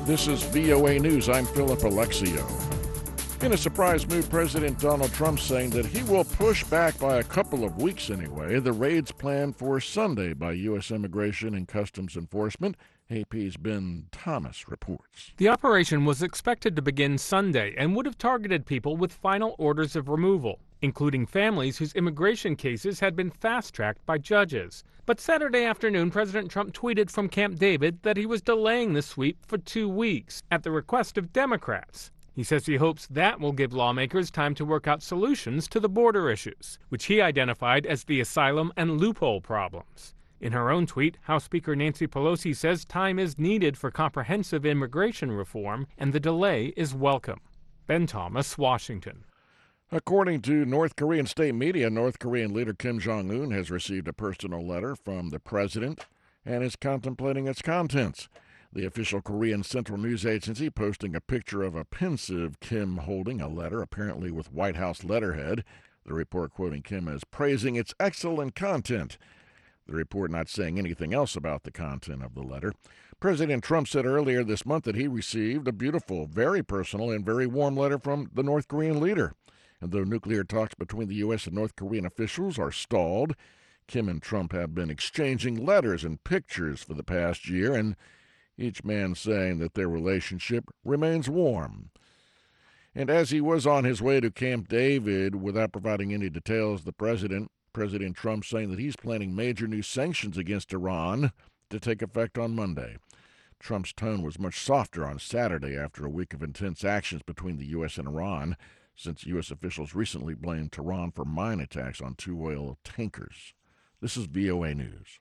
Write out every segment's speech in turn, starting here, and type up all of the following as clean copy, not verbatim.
This is VOA News. I'm Philip Alexio. In a surprise move, President Donald Trump saying that he will push back by a couple of weeks anyway the raids planned for Sunday by U.S. Immigration and Customs Enforcement. AP's Ben Thomas reports. The operation was expected to begin Sunday and would have targeted people with final orders of removal, including families whose immigration cases had been fast-tracked by judges. But Saturday afternoon, President Trump tweeted from Camp David that he was delaying the sweep for 2 weeks at the request of Democrats. He says he hopes that will give lawmakers time to work out solutions to the border issues, which he identified as the asylum and loophole problems. In her own tweet, House Speaker Nancy Pelosi says time is needed for comprehensive immigration reform and the delay is welcome. Ben Thomas, Washington. According to North Korean state media, North Korean leader Kim Jong-un has received a personal letter from the president and is contemplating its contents. The official Korean Central News Agency posting a picture of a pensive Kim holding a letter, apparently with White House letterhead. The report quoting Kim as praising its excellent content. The report not saying anything else about the content of the letter. President Trump said earlier this month that he received a beautiful, very personal, and very warm letter from the North Korean leader. And though nuclear talks between the U.S. and North Korean officials are stalled, Kim and Trump have been exchanging letters and pictures for the past year, and each man saying that their relationship remains warm. And as he was on his way to Camp David, without providing any details, President Trump saying that he's planning major new sanctions against Iran to take effect on Monday. Trump's tone was much softer on Saturday after a week of intense actions between the U.S. and Iran, since U.S. officials recently blamed Tehran for mine attacks on 2 oil tankers. This is VOA News.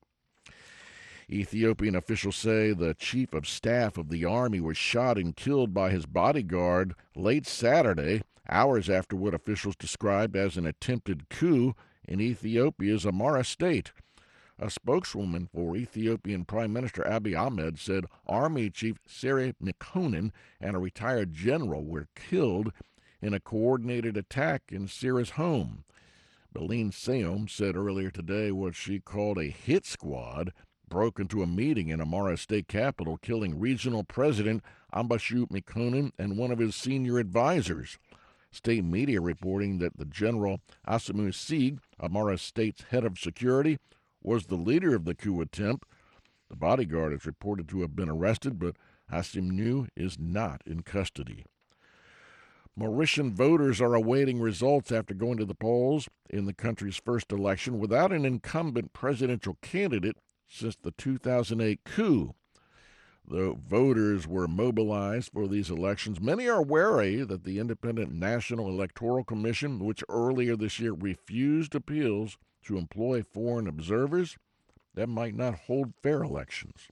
Ethiopian officials say the chief of staff of the army was shot and killed by his bodyguard late Saturday, hours after what officials described as an attempted coup in Ethiopia's Amhara state. A spokeswoman for Ethiopian Prime Minister Abiy Ahmed said Army Chief Sere Mekonnen and a retired general were killed in a coordinated attack in Sere's home. Beline Seom said earlier today what she called a hit squad broke into a meeting in Amhara state capital, killing regional president Ambashu Mekonnen and one of his senior advisors. State media reporting that the General Asemu Sig, Amhara State's head of security, was the leader of the coup attempt. The bodyguard is reported to have been arrested, but Asemu is not in custody. Mauritian voters are awaiting results after going to the polls in the country's first election without an incumbent presidential candidate since the 2008 coup. Though voters were mobilized for these elections, many are wary that the Independent National Electoral Commission, which earlier this year refused appeals to employ foreign observers, that might not hold fair elections.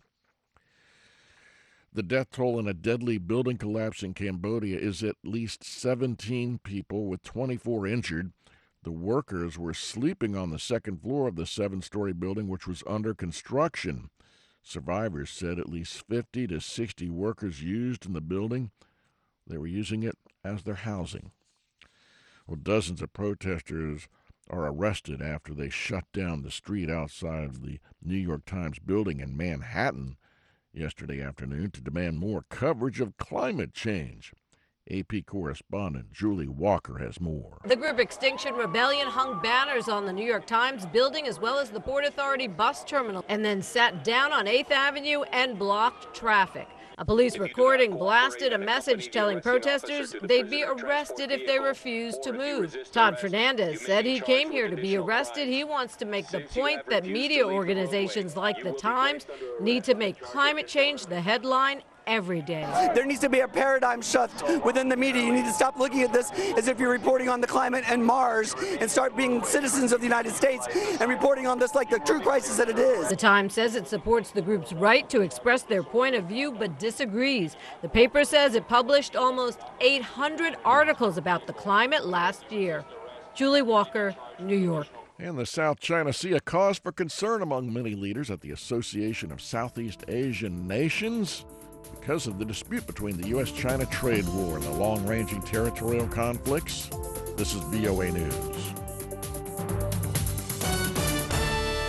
The death toll in a deadly building collapse in Cambodia is at least 17 people, with 24 injured. The workers were sleeping on the second floor of the 7-story building, which was under construction. Survivors said at least 50 to 60 workers used in the building. They were using it as their housing. Well, dozens of protesters are arrested after they shut down the street outside of the New York Times building in Manhattan yesterday afternoon to demand more coverage of climate change. AP correspondent Julie Walker has more. The group Extinction Rebellion hung banners on the New York Times building as well as the Port Authority bus terminal and then sat down on 8th Avenue and blocked traffic. A police recording blasted a message telling protesters they'd be arrested if they refused to move. Todd Fernandez said he came here to be arrested. He wants to make the point that media organizations like the Times need to make climate change the headline every day. There needs to be a paradigm shift within the media. You need to stop looking at this as if you're reporting on the climate and Mars and start being citizens of the United States and reporting on this like the true crisis that it is. The Times says it supports the group's right to express their point of view but disagrees. The paper says it published almost 800 articles about the climate last year. Julie Walker, New York. In the South China Sea, a cause for concern among many leaders at the Association of Southeast Asian Nations because of the dispute between the U.S.-China trade war and the long-ranging territorial conflicts. This is VOA News.